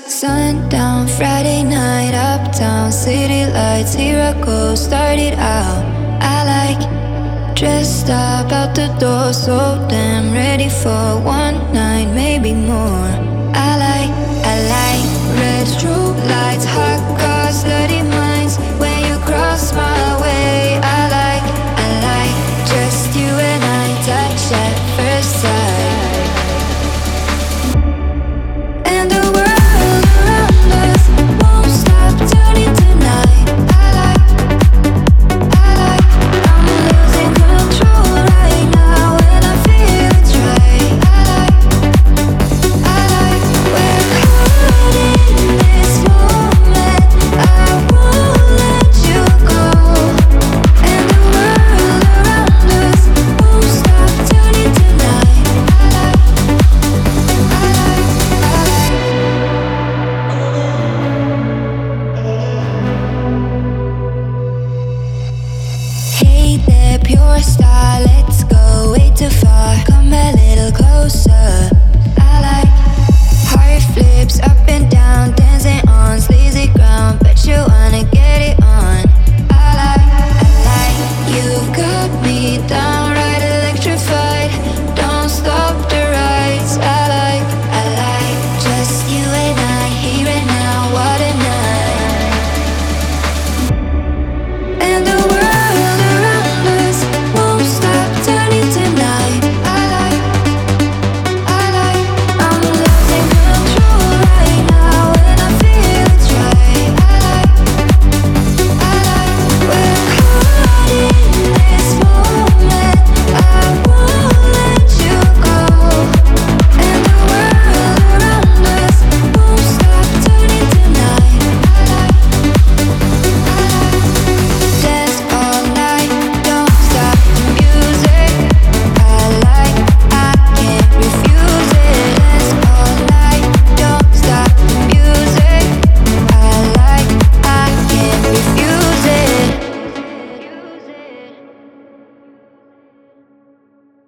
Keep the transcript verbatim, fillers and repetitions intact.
Sundown, Friday night, uptown, city lights, here I go, started out. I like dressed up out the door, so damn ready for one night, maybe more. I like